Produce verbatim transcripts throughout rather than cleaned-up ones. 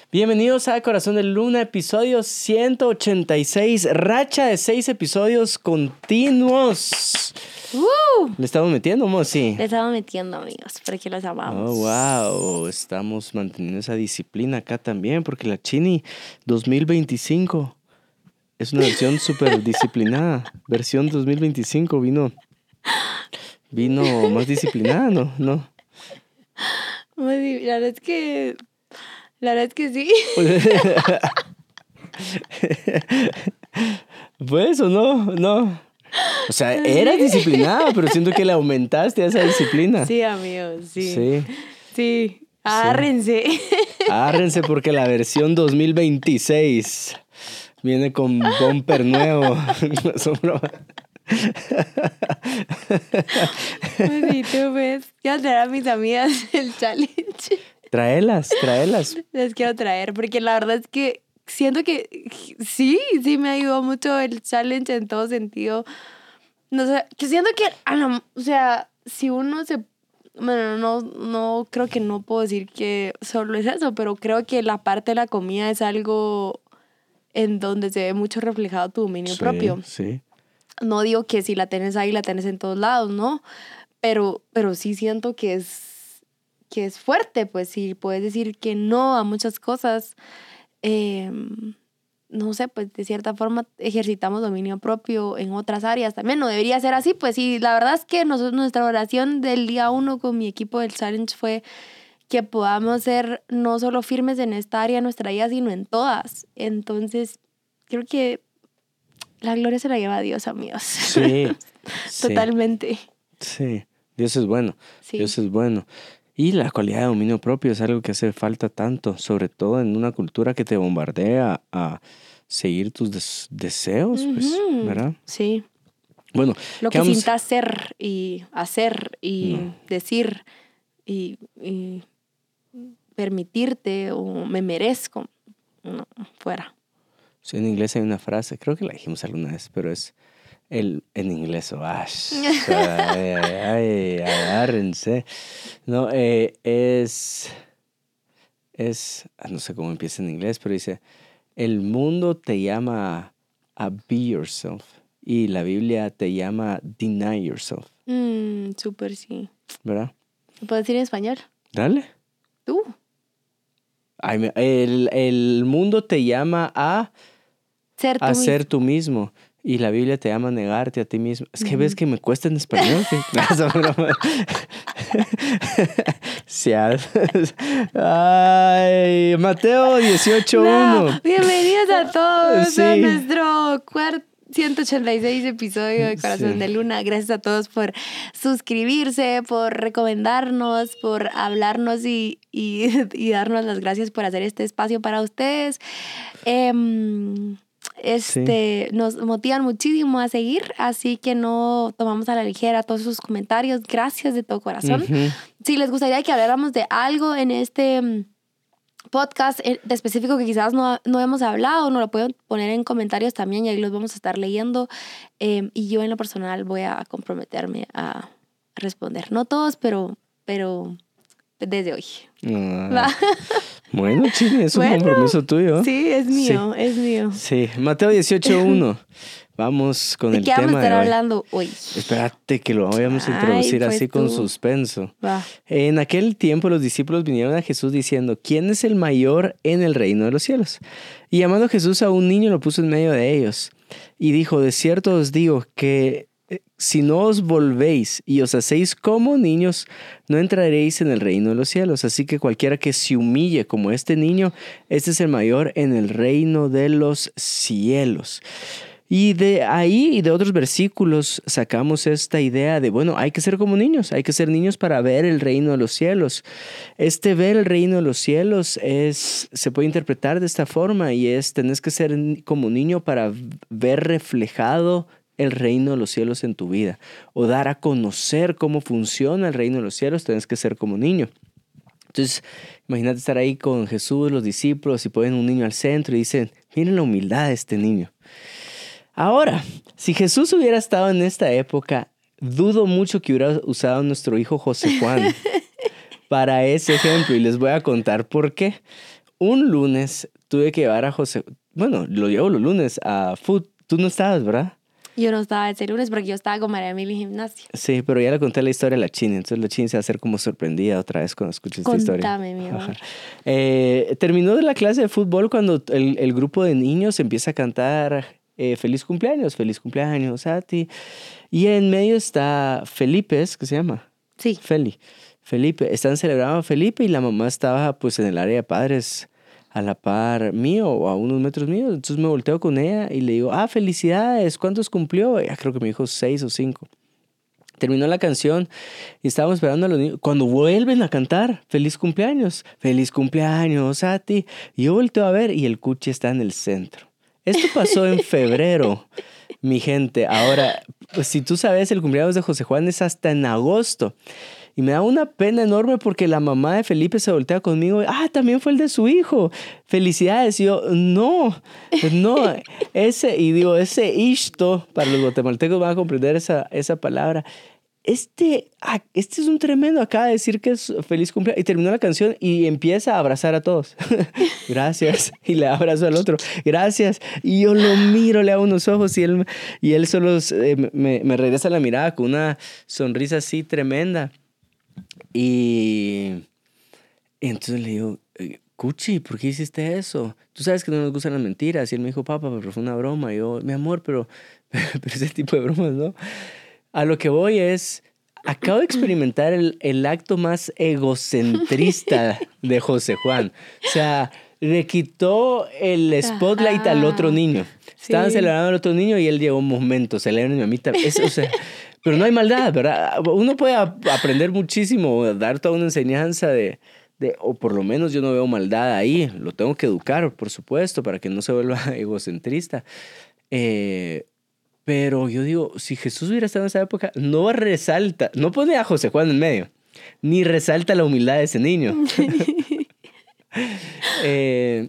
Bienvenidos a Corazón de Luna, episodio ciento ochenta y seis, racha de seis episodios continuos. ¡Uh! ¿Le estamos metiendo, Mosi? Le estamos metiendo, amigos, porque los amamos. Oh, wow, estamos manteniendo esa disciplina acá también, porque la Chini dos mil veinticinco es una versión súper disciplinada. Versión dos mil veinticinco vino, vino más disciplinada, ¿no? ¿No? La verdad es que... La verdad es que sí. Pues, ¿o no? No. O sea, eras disciplinada, pero siento que le aumentaste a esa disciplina. Sí, amigos, sí. Sí. Sí. Agárrense. Sí. Agárrense porque la versión dos mil veintiséis viene con bumper nuevo. Pues sí, tú ves. Quiero traer a mis amigas el challenge. Tráelas, tráelas. Les quiero traer, porque la verdad es que siento que sí, sí me ayudó mucho el challenge en todo sentido. No sé, que siento que, a la, o sea, si uno se... Bueno, no, no, creo que no puedo decir que solo es eso, pero creo que la parte de la comida es algo en donde se ve mucho reflejado tu dominio Sí, propio. Sí. No digo que si la tenés ahí, la tenés en todos lados, ¿no? Pero, pero sí siento que es... que es fuerte, pues sí, puedes decir que no a muchas cosas. Eh, no sé, pues de cierta forma ejercitamos dominio propio en otras áreas también. No debería ser así, pues sí, la verdad es que nosotros, nuestra oración del día uno con mi equipo del Challenge fue que podamos ser no solo firmes en esta área de nuestra vida, sino en todas. Entonces, creo que la gloria se la lleva a Dios, amigos. Sí. Totalmente. Sí. Dios es bueno. Sí. Dios es bueno. Y la cualidad de dominio propio es algo que hace falta tanto, sobre todo en una cultura que te bombardea a seguir tus des- deseos, pues, Uh-huh. ¿verdad? Sí. Bueno, lo que vamos... sientas ser y hacer y no. decir y, y permitirte o me merezco, no, fuera. Sí, en inglés hay una frase, creo que la dijimos alguna vez, pero es el, en inglés, oh, ash, ay, ay, ay, agárrense. No, eh, es, es, no sé cómo empieza en inglés, pero dice, el mundo te llama a be yourself y la Biblia te llama deny yourself. Mm, súper, sí. ¿Verdad? ¿Lo puedes decir en español? Dale. Tú. Ay, me, el, el mundo te llama a... Ser tú a mismo. ser tú mismo. Y la Biblia te llama a negarte a ti mismo. Es que mm. ves que me cuesta en español. ¿Sí? Ay, Mateo dieciocho uno. No, bienvenidos a todos Sí. a nuestro cuarto ciento ochenta y seis episodio de Corazón sí. de Luna. Gracias a todos por suscribirse, por recomendarnos, por hablarnos y, y, y darnos las gracias por hacer este espacio para ustedes. Eh, Este, sí. Nos motivan muchísimo a seguir, así que no tomamos a la ligera todos sus comentarios. Gracias de todo corazón. Uh-huh. Si les gustaría que habláramos de algo en este podcast de específico que quizás no, no hemos hablado, nos lo pueden poner en comentarios también y ahí los vamos a estar leyendo. Eh, y yo en lo personal voy a comprometerme a responder. No todos, pero, pero desde hoy. Uh, bueno, Chini, es un bueno, compromiso tuyo. Sí, es mío, sí. es mío. Sí, Mateo dieciocho uno. Vamos con ¿De el qué tema vamos a estar de hoy. hablando hoy? Espérate que lo vayamos a introducir Ay, pues así tú. Con suspenso. Va. En aquel tiempo los discípulos vinieron a Jesús diciendo, ¿quién es el mayor en el reino de los cielos? Y llamando Jesús a un niño lo puso en medio de ellos. Y dijo, de cierto os digo que si no os volvéis y os hacéis como niños, no entraréis en el reino de los cielos. Así que cualquiera que se humille como este niño, este es el mayor en el reino de los cielos. Y de ahí y de otros versículos sacamos esta idea de, bueno, hay que ser como niños, hay que ser niños para ver el reino de los cielos. Este ver el reino de los cielos es, se puede interpretar de esta forma y es, tenés que ser como niño para ver reflejado el reino de los cielos en tu vida o dar a conocer cómo funciona el reino de los cielos, tienes que ser como niño. Entonces, imagínate estar ahí con Jesús, los discípulos y ponen un niño al centro y dicen, miren la humildad de este niño. Ahora, si Jesús hubiera estado en esta época, dudo mucho que hubiera usado nuestro hijo José Juan para ese ejemplo y les voy a contar por qué. un lunes tuve que llevar a José, bueno, lo llevo los lunes a food. Tú no estabas, ¿verdad? Yo no estaba ese lunes porque yo estaba con María Emilia en gimnasia. Sí, pero ya le conté la historia a la Chini, entonces la Chini se va a hacer como sorprendida otra vez cuando escuche esta historia. Contame, mi amor. Eh, terminó la clase de fútbol cuando el, el grupo de niños empieza a cantar eh, feliz cumpleaños, feliz cumpleaños a ti. Y en medio está Felipe, ¿es que se llama? Sí. Feli. Felipe. Están celebrando a Felipe y la mamá estaba pues en el área de padres a la par mío o a unos metros míos. Entonces me volteo con ella y le digo, ah, felicidades, ¿cuántos cumplió? Ella creo que me dijo seis o cinco. Terminó la canción y estábamos esperando a los niños. Cuando vuelven a cantar, feliz cumpleaños, feliz cumpleaños a ti. Y yo volteo a ver y el cuchi está en el centro. Esto pasó en febrero, mi gente. Ahora, pues, si tú sabes, el cumpleaños de José Juan es hasta en agosto. Y me da una pena enorme porque la mamá de Felipe se voltea conmigo. Y, ah, también fue el de su hijo. Felicidades. Y yo, no, no. Ese, y digo, ese ishto, para los guatemaltecos van a comprender esa, esa palabra. Este, ah, este es un tremendo. Acaba de decir que es feliz cumpleaños. Y terminó la canción y empieza a abrazar a todos. Gracias. Y le abrazo al otro. Gracias. Y yo lo miro, le hago unos ojos y él, y él solo eh, me, me regresa la mirada con una sonrisa así tremenda. Y entonces le digo, Cuchi, ¿por qué hiciste eso? Tú sabes que no nos gustan las mentiras. Y él me dijo, papá, pero fue una broma. Y yo, mi amor, pero, pero ese tipo de bromas, ¿no? A lo que voy es, acabo de experimentar el, el acto más egocentrista de José Juan. O sea, le quitó el spotlight Ajá. al otro niño. Estaban sí. celebrando al otro niño y él llegó un momento, celebran mi mamita. Es, o sea, pero no hay maldad, ¿verdad? Uno puede ap- aprender muchísimo, dar toda una enseñanza de, de, o por lo menos yo no veo maldad ahí. Lo tengo que educar, por supuesto, para que no se vuelva egocentrista. Eh, pero yo digo, si Jesús hubiera estado en esa época, no resalta, no pone a José Juan en medio, ni resalta la humildad de ese niño. eh,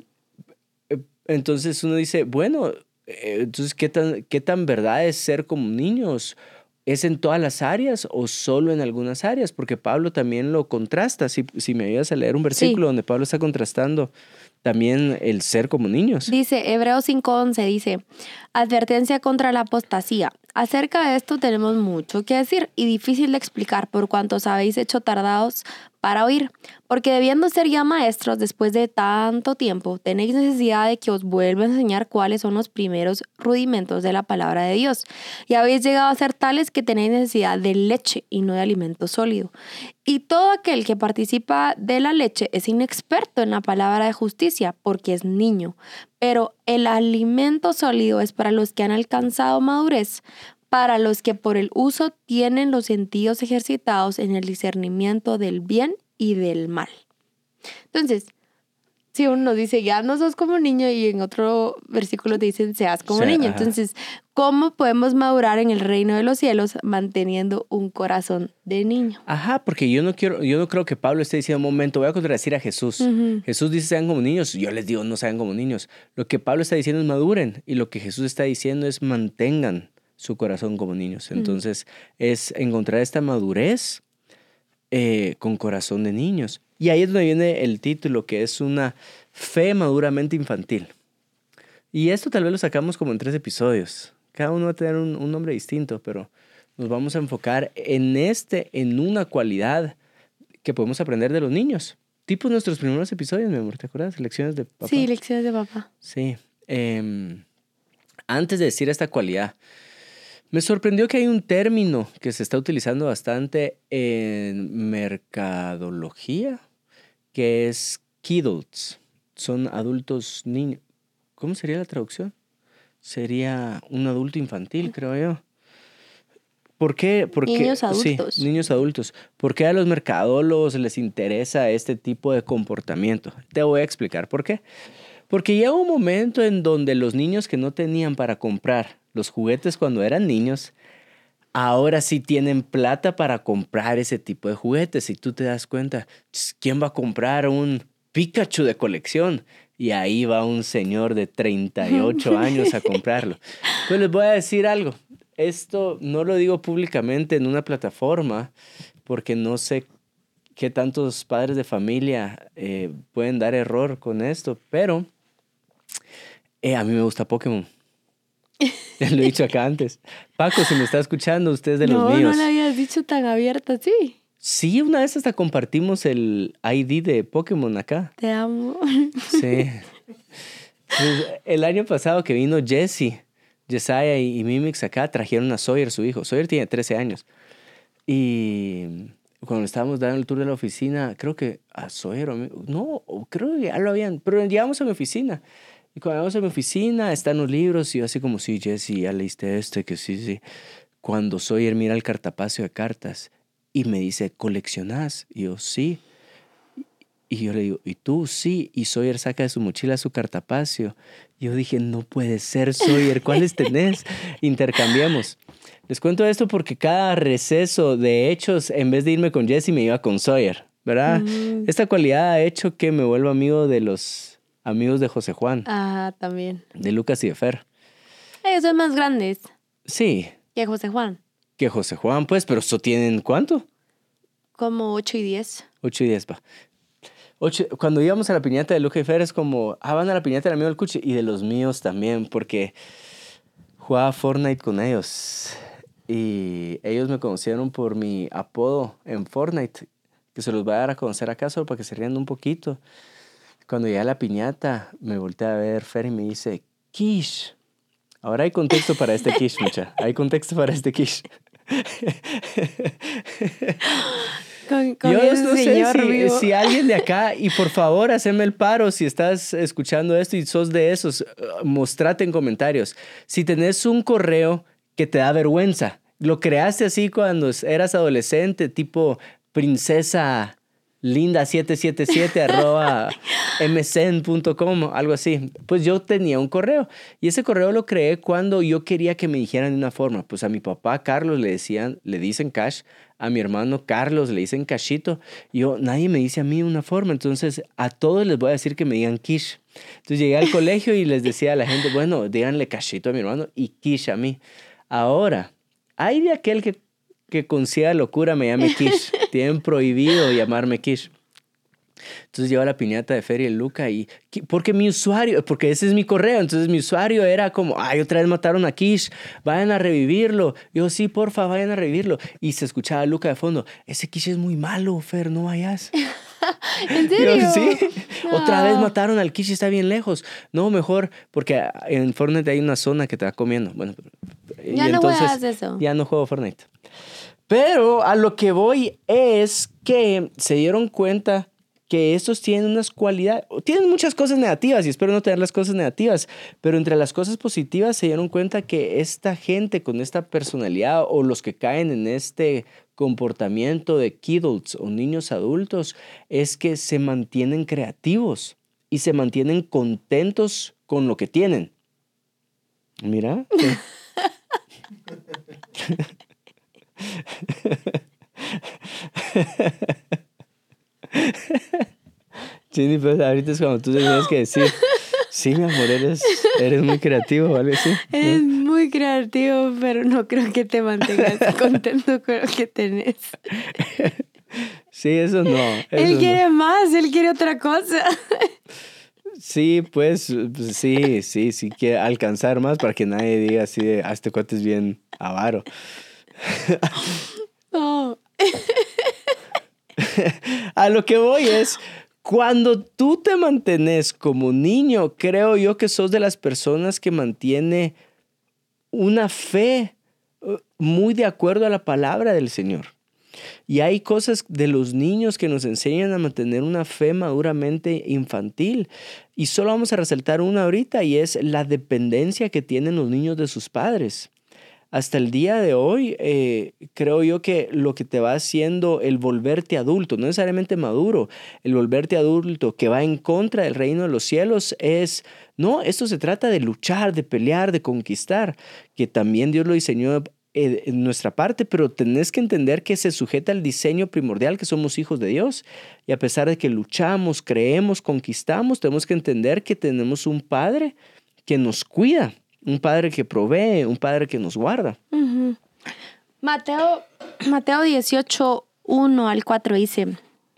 entonces uno dice, bueno, eh, entonces, ¿qué tan, qué tan verdad es ser como niños? ¿Es en todas las áreas o solo en algunas áreas? Porque Pablo también lo contrasta. Si, si me ayudas a leer un versículo sí. donde Pablo está contrastando también el ser como niños. Dice, Hebreos cinco once, dice, advertencia contra la apostasía. Acerca de esto tenemos mucho que decir y difícil de explicar por cuanto os habéis hecho tardados para oír. Porque debiendo ser ya maestros después de tanto tiempo, tenéis necesidad de que os vuelva a enseñar cuáles son los primeros rudimentos de la palabra de Dios. Y habéis llegado a ser tales que tenéis necesidad de leche y no de alimento sólido. Y todo aquel que participa de la leche es inexperto en la palabra de justicia porque es niño. Pero el alimento sólido es para los que han alcanzado madurez, para los que por el uso tienen los sentidos ejercitados en el discernimiento del bien y del mal. Entonces, si uno nos dice, ya no sos como niño, y en otro versículo te dicen, seas como sí, niño. Ajá. Entonces, ¿cómo podemos madurar en el reino de los cielos manteniendo un corazón de niño? Ajá, porque yo no quiero, yo no creo que Pablo esté diciendo, un momento, voy a contradecir a Jesús. Uh-huh. Jesús dice, sean como niños. Yo les digo, no sean como niños. Lo que Pablo está diciendo es maduren. Y lo que Jesús está diciendo es mantengan su corazón como niños. Entonces, uh-huh. es encontrar esta madurez eh, con corazón de niños. Y ahí es donde viene el título, que es una fe maduramente infantil. Y esto tal vez lo sacamos como en tres episodios. Cada uno va a tener un, un nombre distinto, pero nos vamos a enfocar en este, en una cualidad que podemos aprender de los niños. Tipo nuestros primeros episodios, mi amor, ¿te acuerdas? Lecciones de papá. Sí, lecciones de papá. Sí. Eh, antes de decir esta cualidad, me sorprendió que hay un término que se está utilizando bastante en mercadología, que es kidults. Son adultos niños. ¿Cómo sería la traducción? Sería un adulto infantil, creo yo. ¿Por qué? ¿Por qué? Niños adultos. Sí, niños adultos. ¿Por qué a los mercadólogos les interesa este tipo de comportamiento? Te voy a explicar por qué. Porque llega un momento en donde los niños que no tenían para comprar los juguetes cuando eran niños, ahora sí tienen plata para comprar ese tipo de juguetes. Y tú te das cuenta, ¿quién va a comprar un Pikachu de colección? Y ahí va un señor de treinta y ocho años a comprarlo. Pues les voy a decir algo. Esto no lo digo públicamente en una plataforma porque no sé qué tantos padres de familia eh, pueden dar error con esto, pero eh, a mí me gusta Pokémon. Lo he dicho acá antes. Paco, si me está escuchando, usted es de no, los míos. No lo habías dicho tan abierta, sí. Sí, una vez hasta compartimos el I D de Pokémon acá. Te amo. Sí. Pues, el año pasado que vino Jesse, Jesiah y, y Mimix acá, trajeron a Sawyer, su hijo. Sawyer tiene trece años. Y cuando estábamos dando el tour de la oficina, creo que a Sawyer, o a mí- no, creo que ya lo habían, pero llegamos a mi oficina. Y cuando llegamos a mi oficina, están los libros y yo así como, sí, Jesse, ya leíste este, que sí, sí. Cuando Sawyer mira el cartapacio de cartas y me dice, ¿coleccionás? Y yo, sí. Y yo le digo, ¿y tú? Sí. Y Sawyer saca de su mochila su cartapacio. Y yo dije, no puede ser, Sawyer, ¿cuáles tenés? Intercambiamos. Les cuento esto porque cada receso de hechos, en vez de irme con Jesse, me iba con Sawyer, ¿verdad? Mm. Esta cualidad ha hecho que me vuelva amigo de los amigos de José Juan. Ah, también. De Lucas y de Fer. Ellos son más grandes. Sí. Que José Juan. Que José Juan, pues, pero ¿eso tienen cuánto? Como ocho y diez. Ocho y diez, pa. Ocho, cuando íbamos a la piñata de Lucas y Fer es como, ah, van a la piñata del amigo del Cuchi y de los míos también, porque jugaba Fortnite con ellos. Y ellos me conocieron por mi apodo en Fortnite, que se los voy a dar a conocer acá solo para que se rían un poquito. Cuando llegué a la piñata, me volteé a ver Fer y me dice, Kish. Ahora hay contexto para este Kish, mucha. Hay contexto para este Kish. Con, con Yo no sé si, si alguien de acá, y por favor, haceme el paro si estás escuchando esto y sos de esos, mostrate en comentarios. Si tenés un correo que te da vergüenza, lo creaste así cuando eras adolescente, tipo princesa linda siete siete siete arroba m c n punto com, algo así. Pues yo tenía un correo y ese correo lo creé cuando yo quería que me dijeran de una forma. Pues a mi papá Carlos le decían, le dicen Cash, a mi hermano Carlos le dicen Cashito. Yo, nadie me dice a mí una forma, entonces a todos les voy a decir que me digan Kish. Entonces llegué al colegio y les decía a la gente, bueno, díganle Cashito a mi hermano y Kish a mí. Ahora, hay de aquel que que con ciega locura me llame Kish. Tienen prohibido llamarme Kish. Entonces llevo la piñata de Fer y el Luca y... Porque mi usuario... Porque ese es mi correo. Entonces mi usuario era como... Ay, otra vez mataron a Kish. Vayan a revivirlo. Yo, sí, porfa, vayan a revivirlo. Y se escuchaba a Luca de fondo. Ese Kish es muy malo, Fer. No vayas. ¿En serio? Yo, sí. No. Otra vez mataron al Kish y está bien lejos. No, mejor... Porque en Fortnite hay una zona que te va comiendo. Bueno, ya y no entonces, juegas eso. Ya no juego Fortnite. Pero a lo que voy es que se dieron cuenta que estos tienen unas cualidades, tienen muchas cosas negativas y espero no tener las cosas negativas, pero entre las cosas positivas se dieron cuenta que esta gente con esta personalidad o los que caen en este comportamiento de kidults o niños adultos es que se mantienen creativos y se mantienen contentos con lo que tienen. Mira. Jenny, pues ahorita es cuando tú tienes que decir, sí, mi amor, eres, eres muy creativo, ¿vale? Sí. Es muy creativo, pero no creo que te mantengas contento con lo que tenés. Sí, eso no. Eso él quiere no. más, él quiere otra cosa. Sí, pues, pues sí, sí, sí quiere alcanzar más para que nadie diga así de, ah, este cuate es bien avaro. No. A lo que voy es, cuando tú te mantienes como niño, creo yo que sos de las personas que mantiene una fe muy de acuerdo a la palabra del Señor. Y hay cosas de los niños que nos enseñan a mantener una fe maduramente infantil. Y solo vamos a resaltar una ahorita y es la dependencia que tienen los niños de sus padres. Hasta el día de hoy, eh, creo yo que lo que te va haciendo el volverte adulto, no necesariamente maduro, el volverte adulto que va en contra del reino de los cielos es, no, esto se trata de luchar, de pelear, de conquistar, que también Dios lo diseñó eh, en nuestra parte, pero tenés que entender que se sujeta al diseño primordial, que somos hijos de Dios. Y a pesar de que luchamos, creemos, conquistamos, tenemos que entender que tenemos un Padre que nos cuida. Un padre que provee, un padre que nos guarda. Uh-huh. Mateo, Mateo dieciocho, uno al cuatro dice,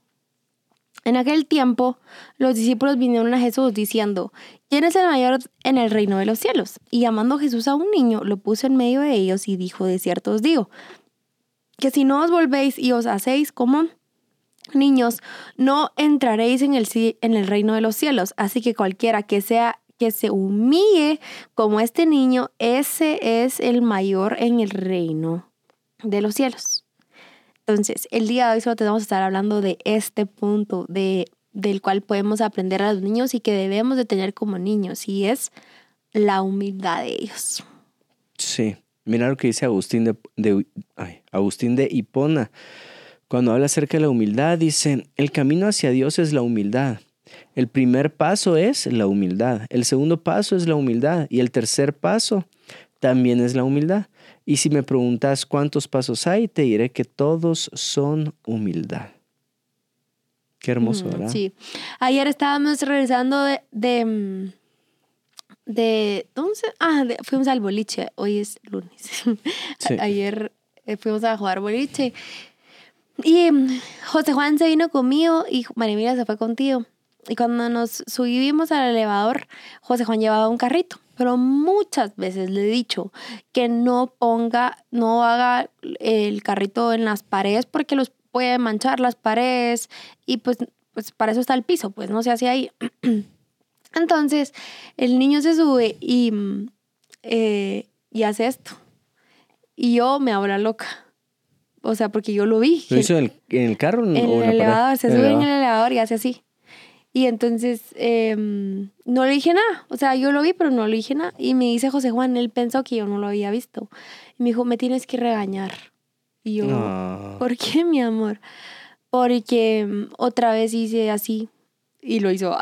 En aquel tiempo, los discípulos vinieron a Jesús diciendo, ¿quién es el mayor en el reino de los cielos? Y llamando Jesús a un niño, lo puso en medio de ellos y dijo, de cierto os digo, que si no os volvéis y os hacéis como niños, no entraréis en el, en el reino de los cielos. Así que cualquiera que sea que se humille como este niño, ese es el mayor en el reino de los cielos. Entonces, el día de hoy solo tenemos que estar hablando de este punto de, del cual podemos aprender a los niños y que debemos de tener como niños, y es la humildad de ellos. Sí, mira lo que dice Agustín de, de, ay, Agustín de Hipona. Cuando habla acerca de la humildad, dice, el camino hacia Dios es la humildad. El primer paso es la humildad, el segundo paso es la humildad y el tercer paso también es la humildad. Y si me preguntas cuántos pasos hay, te diré que todos son humildad. Qué hermoso, ¿verdad? Sí. Ayer estábamos revisando de... de, de ¿dónde se? Ah, de, fuimos al boliche. Hoy es lunes. Sí. Ayer fuimos a jugar boliche. Y José Juan se vino conmigo y María Emilia se fue contigo. Y cuando nos subimos al elevador, José Juan llevaba un carrito. Pero muchas veces le he dicho que no ponga, no haga el carrito en las paredes porque los puede manchar las paredes y pues, pues para eso está el piso, pues no se hace ahí. Entonces el niño se sube y, eh, y hace esto. Y yo me hago la loca. O sea, porque yo lo vi. ¿Lo hizo en el, en el carro? En o el en elevador, se sube en el elevador y hace así. Y entonces eh, no le dije nada. O sea, yo lo vi, pero no le dije nada. Y me dice José Juan, él pensó que yo no lo había visto. Y me dijo, me tienes que regañar. Y yo, no. ¿Por qué, mi amor? Porque um, otra vez hice así. Y lo hizo.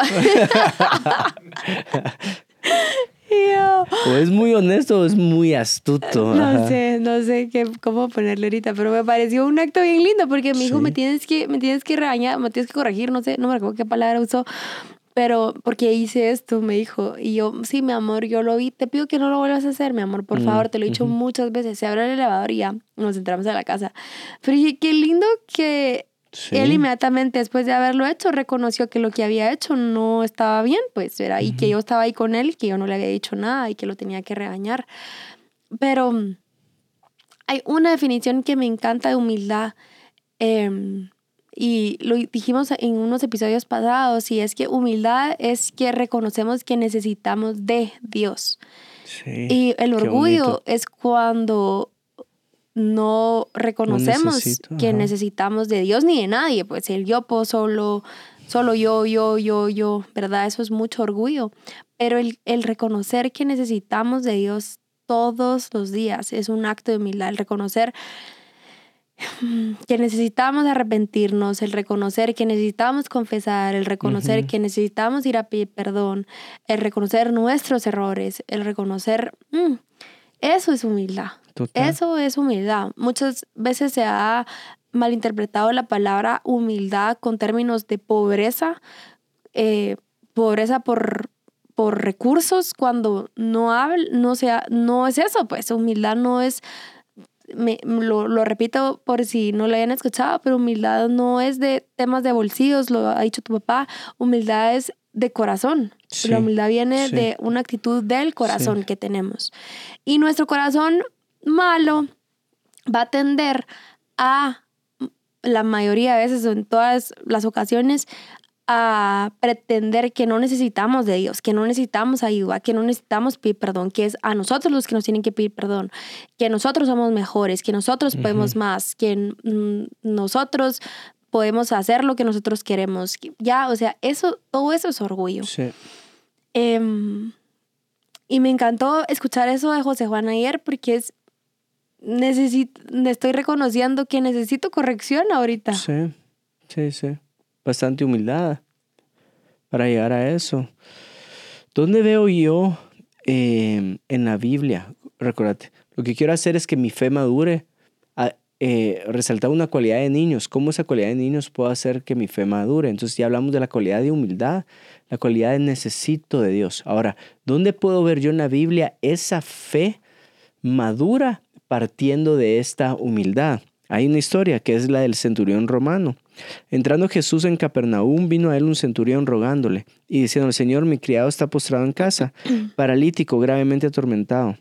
Y yo, o es muy honesto o es muy astuto. No Ajá. sé, no sé qué, cómo ponerle ahorita, pero me pareció un acto bien lindo porque me dijo, sí. me tienes que, me tienes que regañar, me tienes que corregir, no sé, no me acuerdo qué palabra usó, pero porque hice esto, me dijo. Y yo, sí, mi amor, yo lo vi, te pido que no lo vuelvas a hacer, mi amor, por mm, favor, te lo he dicho uh-huh. muchas veces. Se abre el elevador y ya nos entramos a la casa. Pero dije, qué lindo que sí. él inmediatamente después de haberlo hecho reconoció que lo que había hecho no estaba bien, pues era, uh-huh. y que yo estaba ahí con él, que yo no le había dicho nada y que lo tenía que regañar. Pero hay una definición que me encanta de humildad, eh, y lo dijimos en unos episodios pasados, y es que humildad es que reconocemos que necesitamos de Dios. Sí, y el orgullo es cuando no reconocemos necesito, que ajá. necesitamos de Dios ni de nadie, pues el yo puedo solo, solo yo, yo, yo, yo, ¿verdad? Eso es mucho orgullo. Pero el, el reconocer que necesitamos de Dios todos los días es un acto de humildad, el reconocer que necesitamos arrepentirnos, el reconocer que necesitamos confesar, el reconocer uh-huh. que necesitamos ir a pedir perdón, el reconocer nuestros errores, el reconocer, mmm, eso es humildad. Total. Eso es humildad. Muchas veces se ha malinterpretado la palabra humildad con términos de pobreza, eh, pobreza por, por recursos, cuando no, habla, no, sea, no es eso, pues humildad no es... Me, lo, lo repito por si no lo hayan escuchado, pero humildad no es de temas de bolsillos, lo ha dicho tu papá. Humildad es de corazón. Sí, la humildad viene sí. de una actitud del corazón sí. que tenemos. Y nuestro corazón malo va a tender a, la mayoría de veces, en todas las ocasiones, a pretender que no necesitamos de Dios, que no necesitamos ayuda, que no necesitamos pedir perdón, que es a nosotros los que nos tienen que pedir perdón, que nosotros somos mejores, que nosotros uh-huh. podemos más, que mm, nosotros podemos hacer lo que nosotros queremos. Ya, o sea, eso, todo eso es orgullo. Sí. Eh, y me encantó escuchar eso de José Juan ayer porque es, necesito, estoy reconociendo que necesito corrección ahorita. Sí, sí, sí. Bastante humildad para llegar a eso. ¿Dónde veo yo eh, en la Biblia? Recuérdate, lo que quiero hacer es que mi fe madure. A, eh, resaltar una cualidad de niños. ¿Cómo esa cualidad de niños puede hacer que mi fe madure? Entonces ya hablamos de la cualidad de humildad, la cualidad de necesito de Dios. Ahora, ¿dónde puedo ver yo en la Biblia esa fe madura partiendo de esta humildad? Hay una historia que es la del centurión romano. Entrando Jesús en Capernaum, vino a él un centurión rogándole y diciendo: Señor, mi criado está postrado en casa, paralítico, gravemente atormentado.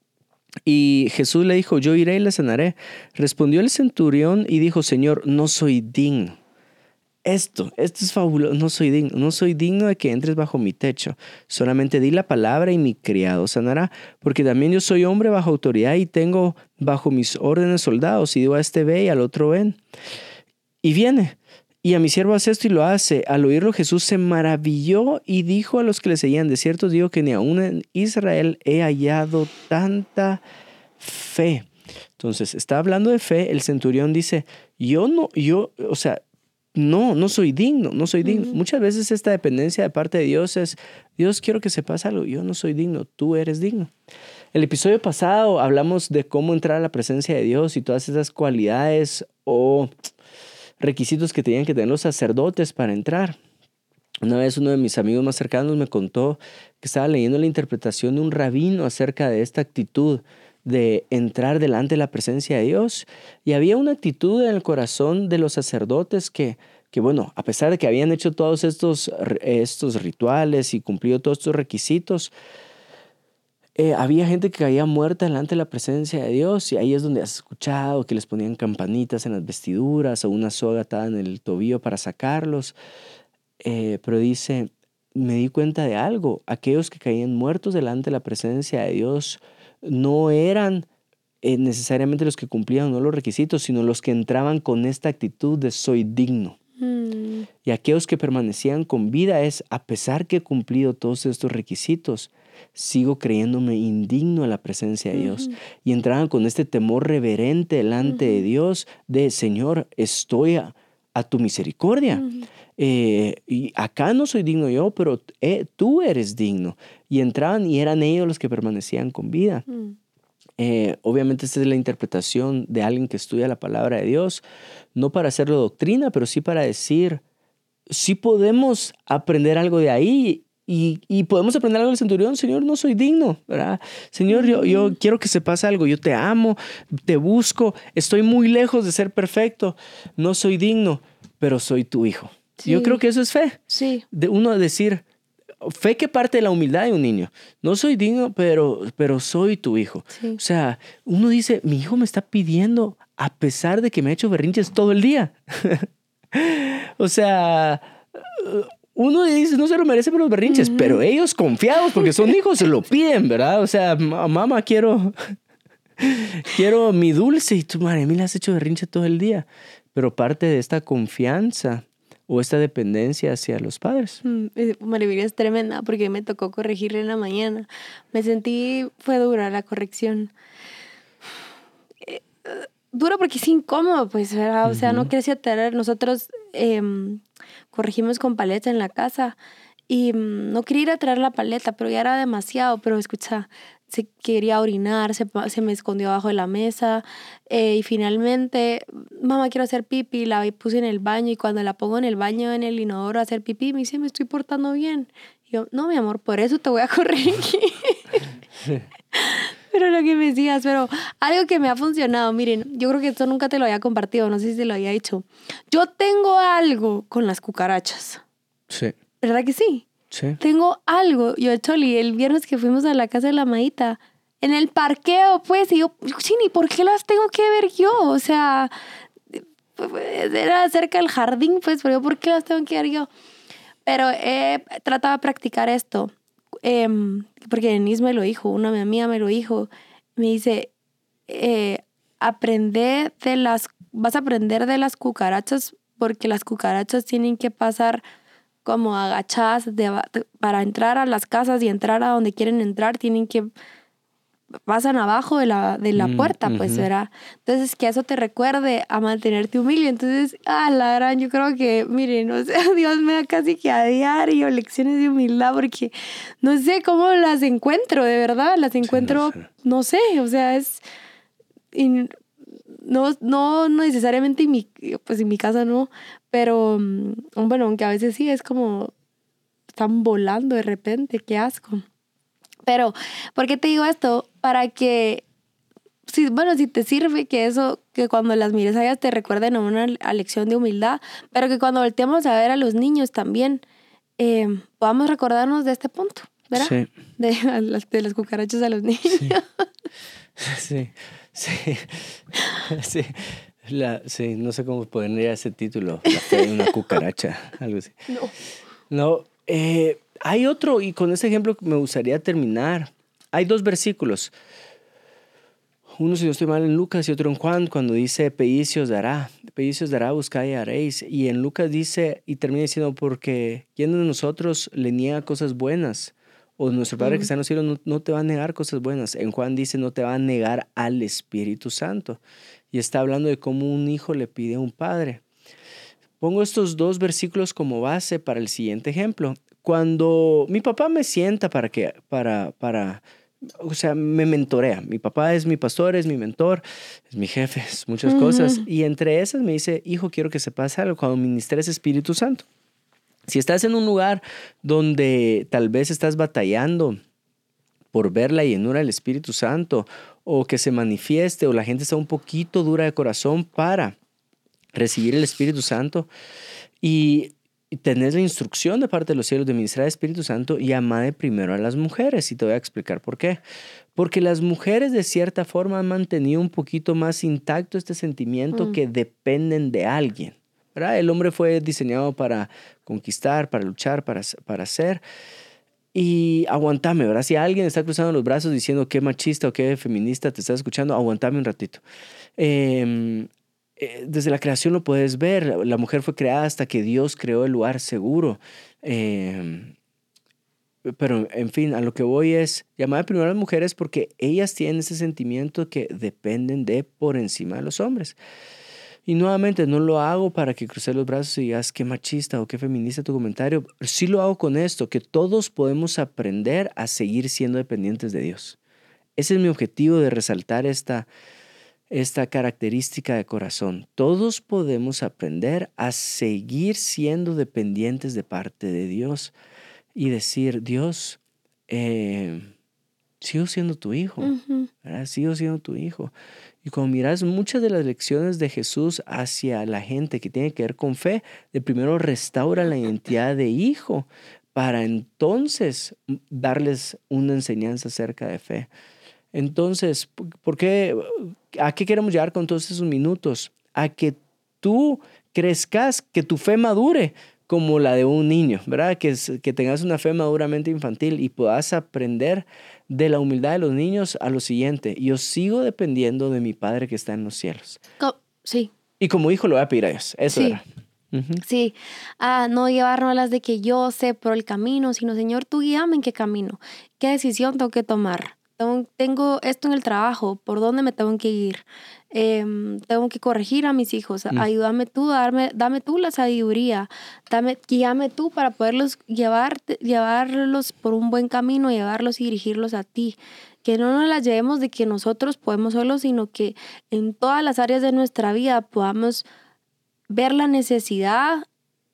Y Jesús le dijo: yo iré y le sanaré. Respondió el centurión y dijo: Señor, no soy digno. Esto, esto es fabuloso. No soy digno, no soy digno de que entres bajo mi techo. Solamente di la palabra y mi criado sanará. Porque también yo soy hombre bajo autoridad y tengo bajo mis órdenes soldados. Y digo a este: ve, y al otro: ven. Y viene. Y a mi siervo hace esto y lo hace. Al oírlo, Jesús se maravilló y dijo a los que le seguían: de cierto os digo que ni aún en Israel he hallado tanta fe. Entonces, está hablando de fe. El centurión dice: yo no, yo, o sea, no, no soy digno, no soy digno. Uh-huh. Muchas veces esta dependencia de parte de Dios es: Dios, quiero que sepas algo, yo no soy digno, tú eres digno. El episodio pasado hablamos de cómo entrar a la presencia de Dios y todas esas cualidades o requisitos que tenían que tener los sacerdotes para entrar. Una vez uno de mis amigos más cercanos me contó que estaba leyendo la interpretación de un rabino acerca de esta actitud de entrar delante de la presencia de Dios. Y había una actitud en el corazón de los sacerdotes que, que bueno, a pesar de que habían hecho todos estos, estos rituales y cumplido todos estos requisitos, eh, había gente que caía muerta delante de la presencia de Dios. Y ahí es donde has escuchado que les ponían campanitas en las vestiduras o una soga atada en el tobillo para sacarlos. Eh, pero dice: me di cuenta de algo. Aquellos que caían muertos delante de la presencia de Dios no eran eh, necesariamente los que cumplían no los requisitos, sino los que entraban con esta actitud de soy digno. Mm. Y aquellos que permanecían con vida es: a pesar que he cumplido todos estos requisitos, sigo creyéndome indigno a la presencia de Dios. Uh-huh. Y entraban con este temor reverente delante uh-huh. de Dios de: Señor, estoy a, a tu misericordia. Uh-huh. Eh, y acá no soy digno yo, pero eh, tú eres digno. Y entraban y eran ellos los que permanecían con vida. Mm. Eh, obviamente esta es la interpretación de alguien que estudia la palabra de Dios, no para hacerlo doctrina, pero sí para decir: sí podemos aprender algo de ahí. Y, y podemos aprender algo del centurión. Señor, no soy digno, ¿verdad? Señor, yo, yo quiero que sepas algo. Yo te amo, te busco, estoy muy lejos de ser perfecto. No soy digno, pero soy tu hijo. Sí. Yo creo que eso es fe. Sí. De uno decir, fe que parte de la humildad de un niño. No soy digno, pero, pero soy tu hijo. Sí. O sea, uno dice: mi hijo me está pidiendo a pesar de que me ha hecho berrinches todo el día. O sea, uno dice: no se lo merece por los berrinches, uh-huh. pero ellos confiados porque son hijos se lo piden, ¿verdad? O sea, mamá, quiero, quiero mi dulce. Y tú, madre mía, le has hecho berrinche todo el día. Pero parte de esta confianza o esta dependencia hacia los padres. Mm, Maribel es tremenda porque me tocó corregirle en la mañana. Me sentí, fue dura la corrección. Eh, dura porque es incómodo, pues, ¿verdad? O sea, uh-huh. no quería tener. Nosotros eh, corregimos con paleta en la casa y um, no quería ir a traer la paleta, pero ya era demasiado. Pero escucha, se quería orinar, se, se me escondió abajo de la mesa eh, y finalmente: mamá, quiero hacer pipí. La puse en el baño y cuando la pongo en el baño, en el inodoro a hacer pipí, me dice: me estoy portando bien. Y yo: no, mi amor, por eso te voy a corregir. Pero lo que me decías, pero algo que me ha funcionado, miren, yo creo que esto nunca te lo había compartido, no sé si te lo había dicho. Yo tengo algo con las cucarachas. Sí. ¿Verdad que sí? Sí. Tengo algo. Yo, Choli, el viernes que fuimos a la casa de la Maíta, en el parqueo, pues, y yo, Chini, ¿por qué las tengo que ver yo? O sea, era cerca del jardín, pues, pero yo, ¿por qué las tengo que ver yo? Pero he tratado de practicar esto, eh, porque Denise me lo dijo, una amiga me lo dijo, me dice, eh, aprende de las, vas a aprender de las cucarachas, porque las cucarachas tienen que pasar como agachadas de, de, para entrar a las casas y entrar a donde quieren entrar, tienen que pasan abajo de la, de la mm, puerta, uh-huh. pues, ¿verdad? Entonces, que eso te recuerde a mantenerte humilde. Entonces, ah, la gran, yo creo que, miren, o sea, Dios me da casi que a diario lecciones de humildad, porque no sé cómo las encuentro, de verdad, las encuentro, sí, no, sé. no sé, o sea, es... In, no, no, no necesariamente en mi, pues en mi casa no, pero bueno, aunque a veces sí, es como están volando de repente, qué asco. Pero, ¿por qué te digo esto? Para que sí, bueno, si te sirve que eso, que cuando las mires a ellas te recuerden a una a lección de humildad, pero que cuando volteemos a ver a los niños también, eh, podamos recordarnos de este punto, ¿verdad? Sí. De, a las, de las cucarachas a los niños. Sí, sí, sí. sí. La, sí, no sé cómo poner ese título, la fe de una cucaracha, algo así. No. No, eh, hay otro, y con ese ejemplo me gustaría terminar. Hay dos versículos. Uno, si no estoy mal, en Lucas y otro en Juan, cuando dice, pedid se os dará, pedid se os dará, buscad y haréis. Y en Lucas dice, y termina diciendo, porque ¿quién de nosotros le niega cosas buenas? O nuestro Padre mm. que está en los cielos no, no te va a negar cosas buenas. En Juan dice, no te va a negar al Espíritu Santo. Y está hablando de cómo un hijo le pide a un padre. Pongo estos dos versículos como base para el siguiente ejemplo. Cuando mi papá me sienta para que, para, para, o sea, me mentorea. Mi papá es mi pastor, es mi mentor, es mi jefe, es muchas uh-huh. cosas. Y entre esas me dice, hijo, quiero que sepas algo cuando ministres Espíritu Santo. Si estás en un lugar donde tal vez estás batallando por ver la llenura del Espíritu Santo o que se manifieste o la gente está un poquito dura de corazón para recibir el Espíritu Santo y tenés la instrucción de parte de los cielos de ministrar el Espíritu Santo, llama de primero a las mujeres y te voy a explicar por qué. Porque las mujeres de cierta forma han mantenido un poquito más intacto este sentimiento mm. que dependen de alguien, ¿verdad? El hombre fue diseñado para conquistar, para luchar, para, para hacer. Y aguantame, ¿verdad? Si alguien está cruzando los brazos diciendo qué machista o qué feminista te estás escuchando, aguantame un ratito. Eh, eh, desde la creación lo puedes ver. La mujer fue creada hasta que Dios creó el lugar seguro. Eh, pero, en fin, a lo que voy es llamar primero a las mujeres porque ellas tienen ese sentimiento que dependen de por encima de los hombres. Y nuevamente, no lo hago para que cruces los brazos y digas qué machista o qué feminista tu comentario. Sí lo hago con esto, que todos podemos aprender a seguir siendo dependientes de Dios. Ese es mi objetivo de resaltar esta, esta característica de corazón. Todos podemos aprender a seguir siendo dependientes de parte de Dios y decir, Dios, eh, sigo siendo tu hijo, uh-huh. ¿verdad? Sigo siendo tu hijo. Y cuando miras muchas de las lecciones de Jesús hacia la gente que tiene que ver con fe, de primero restaura la identidad de hijo para entonces darles una enseñanza acerca de fe. Entonces, ¿por qué? ¿A qué queremos llegar con todos esos minutos? A que tú crezcas, que tu fe madure como la de un niño, ¿verdad? Que, que tengas una fe maduramente infantil y puedas aprender de la humildad de los niños a lo siguiente. Yo sigo dependiendo de mi Padre que está en los cielos. Co- sí. Y como hijo lo voy a pedir a Dios. Eso sí. era. Uh-huh. Sí. Ah, no llevarnos las de que yo sé por el camino, sino, Señor, tú guíame en qué camino. ¿Qué decisión tengo que tomar? Tengo, tengo esto en el trabajo. ¿Por dónde me tengo que ir? Eh, tengo que corregir a mis hijos. Mm. Ayúdame tú, darme, dame tú la sabiduría. Dame, guíame tú para poderlos llevar, llevarlos por un buen camino, llevarlos y dirigirlos a ti. Que no nos las llevemos de que nosotros podemos solos, sino que en todas las áreas de nuestra vida podamos ver la necesidad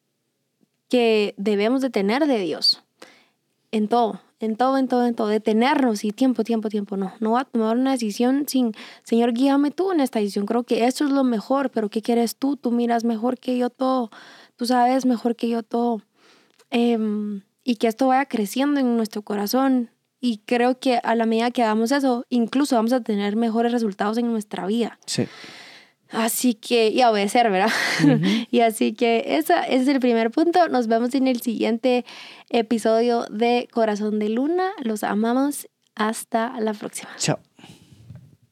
que debemos de tener de Dios. En todo. En todo, en todo, en todo, detenernos y tiempo, tiempo, tiempo, no, no voy a tomar una decisión sin, Señor, guíame tú en esta decisión, creo que eso es lo mejor, pero ¿qué quieres tú? Tú miras mejor que yo todo, tú sabes mejor que yo todo, eh, y que esto vaya creciendo en nuestro corazón, y creo que a la medida que hagamos eso, incluso vamos a tener mejores resultados en nuestra vida. Sí. Así que, y a obedecer, ¿verdad? Uh-huh. Y así que ese es el primer punto. Nos vemos en el siguiente episodio de Corazón de Luna. Los amamos. Hasta la próxima. Chao.